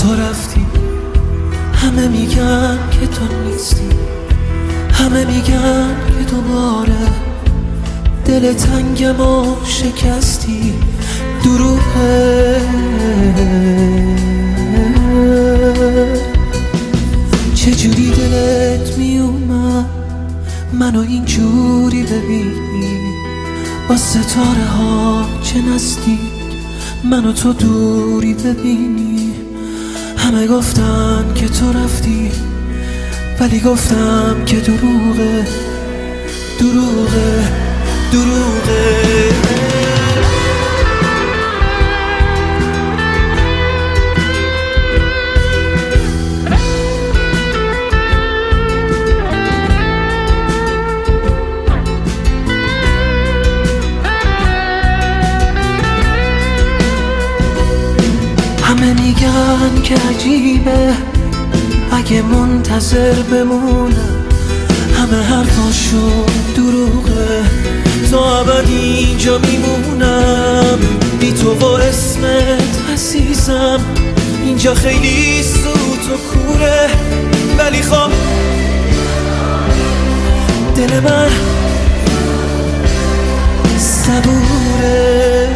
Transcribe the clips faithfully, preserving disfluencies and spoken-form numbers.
تو رفتی، همه میگن که تو نیستی، همه میگن که دوباره دل تنگم و شکستی. دروغه، چجوری دلت میومد منو اینجوری ببینی، با ستاره ها چه نزدیک منو تو دوری ببینی. همه گفتن که تو رفتی، ولی گفتم که دروغه، دروغه، دروغه. همه میگن که عجیبه اگه منتظر بمونم، همه حرفاشون دروغه، تا ابد اینجا میمونم بی تو و اسمت عزیزم. اینجا خیلی سوت و کوره، ولی خب دل من صبوره.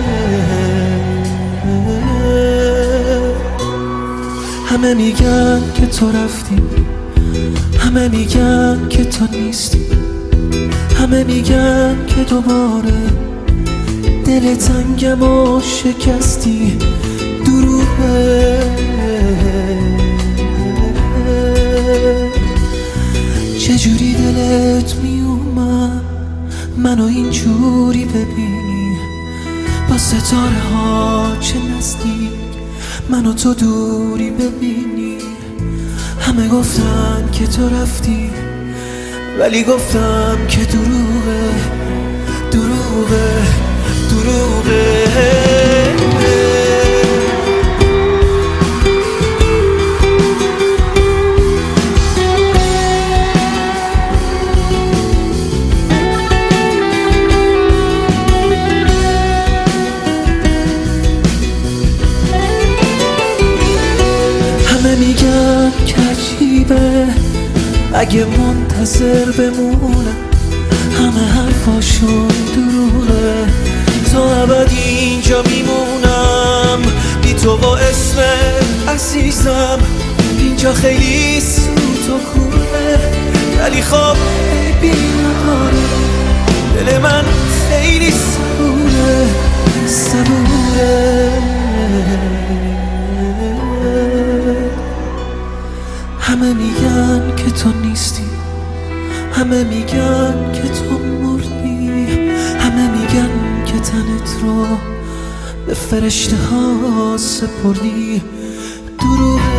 همه میگن که تو رفتی، همه میگن که تو نیستی، همه میگن که دوباره دل تنگم و شکستی. دروغه، چجوری دلت میومد منو اینجوری ببینی، با ستاره ها چه نزدیک منو تو دوری ببینی. همه گفتن که تو رفتی، ولی گفتم که دروغه، دروغه، دروغه. همه میگن که عجیبه اگه منتظر بمونم، همه حرفاشون دروغه، تا ابد اینجا میمونم بی تو و اسمت عزیزم. اینجا خیلی سوت و کوره، ولی خب عیبی نداره، دل من خیلی صبوره، صبوره. همه میگن که تو نیستی، همه میگن که تو مردی، همه میگن که تنت رو به فرشته ها سپردی. دروغ